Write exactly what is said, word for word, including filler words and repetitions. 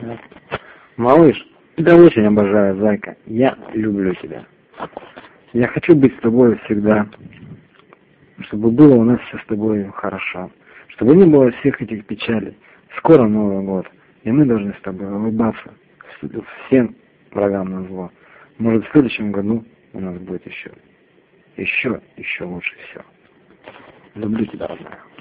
Малыш, тебя очень обожаю, зайка. Я люблю тебя. Я хочу быть с тобой всегда. Чтобы было у нас все с тобой хорошо. Чтобы не было всех этих печалей. Скоро Новый год. И мы должны с тобой улыбаться всем врагам на зло. Может, в следующем году у нас будет еще, еще, еще лучше все. Люблю тебя, родная.